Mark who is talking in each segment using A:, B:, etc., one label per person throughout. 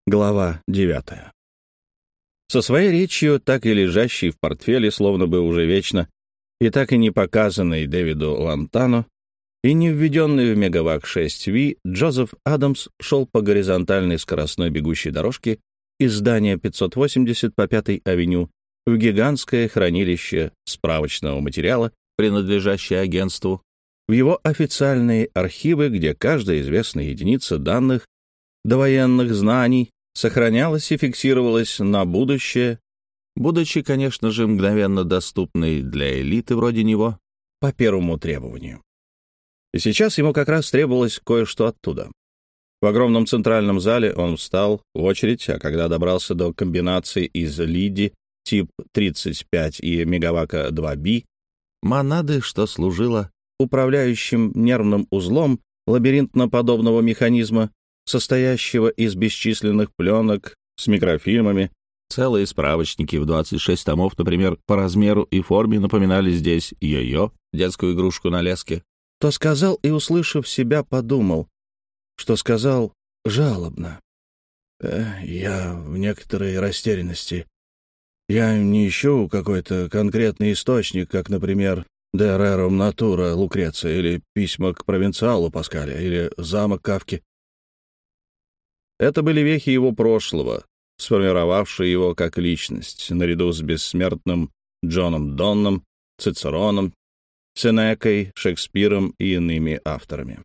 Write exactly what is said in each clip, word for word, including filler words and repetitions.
A: Глава девятая. Со своей речью, так и лежащей в портфеле, словно бы уже вечно, и так и не показанной Дэвиду Лантану, и не введенный в Мегавак шесть ви, Джозеф Адамс шел по горизонтальной скоростной бегущей дорожке из здания пятьсот восемьдесят по Пятой авеню в гигантское хранилище справочного материала, принадлежащее агентству, в его официальные архивы, где каждая известная единица данных довоенных знаний сохранялась и фиксировалась на будущее, будучи, конечно же, мгновенно доступной для элиты вроде него по первому требованию. И сейчас ему как раз требовалось кое-что оттуда. В огромном центральном зале он встал в очередь, а когда добрался до комбинации из лиди тип тридцать пять и Мегавака два би, монады, что служила управляющим нервным узлом лабиринтно-подобного механизма, состоящего из бесчисленных пленок с микрофильмами, целые справочники в двадцать шесть томов, например, по размеру и форме напоминали здесь йо-йо, детскую игрушку на леске, то сказал и, услышав себя, подумал, что сказал жалобно. «Э, «Я в некоторой растерянности. Я не ищу какой-то конкретный источник, как, например, «De Rerum Natura» Лукреция или «Письма к провинциалу» Паскаля или «Замок Кафки». Это были вехи его прошлого, сформировавшие его как личность, наряду с бессмертным Джоном Донном, Цицероном, Сенекой, Шекспиром и иными авторами.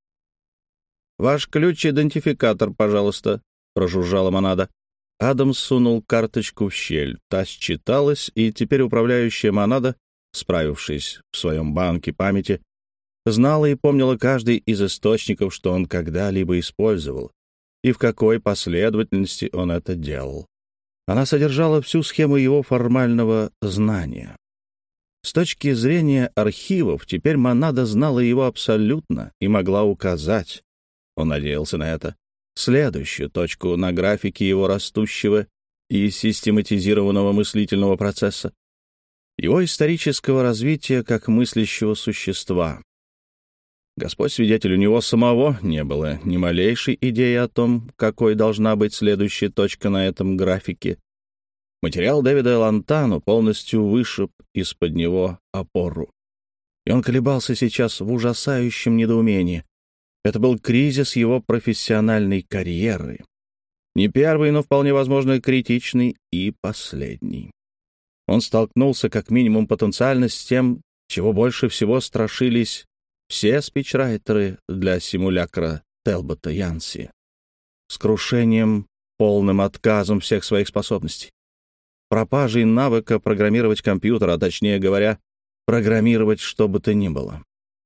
A: «Ваш ключ-идентификатор, пожалуйста», — прожужжала монада. Адамс сунул карточку в щель, та считалась, и теперь управляющая монада, справившись в своем банке памяти, знала и помнила каждый из источников, что он когда-либо использовал, и в какой последовательности он это делал. Она содержала всю схему его формального знания. С точки зрения архивов, теперь монада знала его абсолютно и могла указать, он надеялся на это, следующую точку на графике его растущего и систематизированного мыслительного процесса, его исторического развития как мыслящего существа. Господь свидетель, у него самого не было ни малейшей идеи о том, какой должна быть следующая точка на этом графике. Материал Дэвида Лантану полностью вышиб из-под него опору. И он колебался сейчас в ужасающем недоумении. Это был кризис его профессиональной карьеры. Не первый, но вполне возможно критичный и последний. Он столкнулся как минимум потенциально с тем, чего больше всего страшились все спичрайтеры для симулякра Телбота Янси, с крушением, полным отказом всех своих способностей, пропажей навыка программировать компьютер, а точнее говоря, программировать что бы то ни было.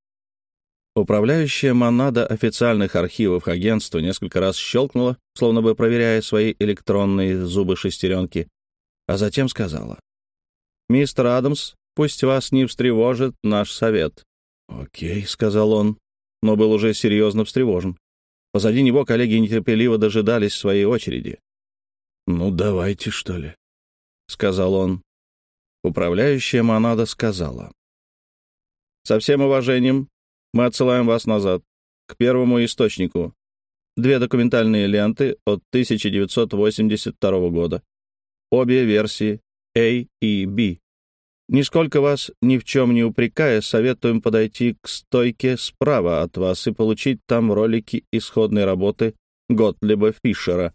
A: Управляющая монада официальных архивов агентства несколько раз щелкнула, словно бы проверяя свои электронные зубы-шестеренки, а затем сказала: «Мистер Адамс, пусть вас не встревожит наш совет». «Окей», — сказал он, но был уже серьезно встревожен. Позади него коллеги нетерпеливо дожидались своей очереди. «Ну, давайте, что ли», — сказал он. Управляющая монада сказала: «Со всем уважением мы отсылаем вас назад, к первому источнику. Две документальные ленты от тысяча девятьсот восемьдесят второго года. Обе версии A и B. Нисколько вас ни в чем не упрекая, советуем подойти к стойке справа от вас и получить там ролики исходной работы Готлиба Фишера».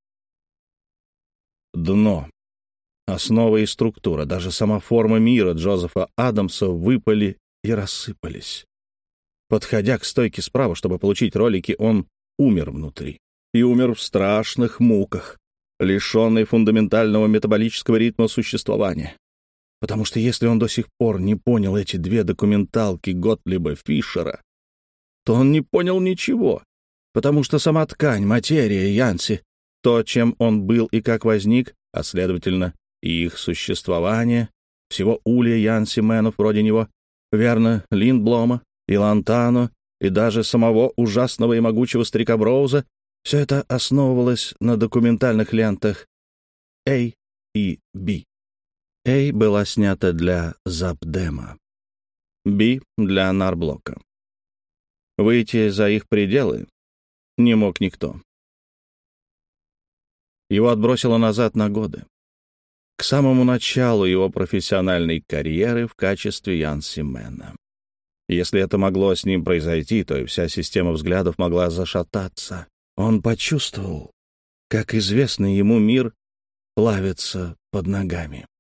A: Дно, основа и структура, даже сама форма мира Джозефа Адамса выпали и рассыпались. Подходя к стойке справа, чтобы получить ролики, он умер внутри. И умер в страшных муках, лишенный фундаментального метаболического ритма существования. Потому что если он до сих пор не понял эти две документалки Готлиба Фишера, то он не понял ничего, потому что сама ткань, материя Янси, то, чем он был и как возник, а, следовательно, и их существование, всего улья Янси-менов вроде него, верно, Линдблома и Лантано, и даже самого ужасного и могучего старика Броуза, все это основывалось на документальных лентах A и B. A была снята для Запдема, B — для Нарблока. Выйти за их пределы не мог никто. Его отбросило назад на годы, к самому началу его профессиональной карьеры в качестве Янсимена. Если это могло с ним произойти, то и вся система взглядов могла зашататься. Он почувствовал, как известный ему мир плавится под ногами.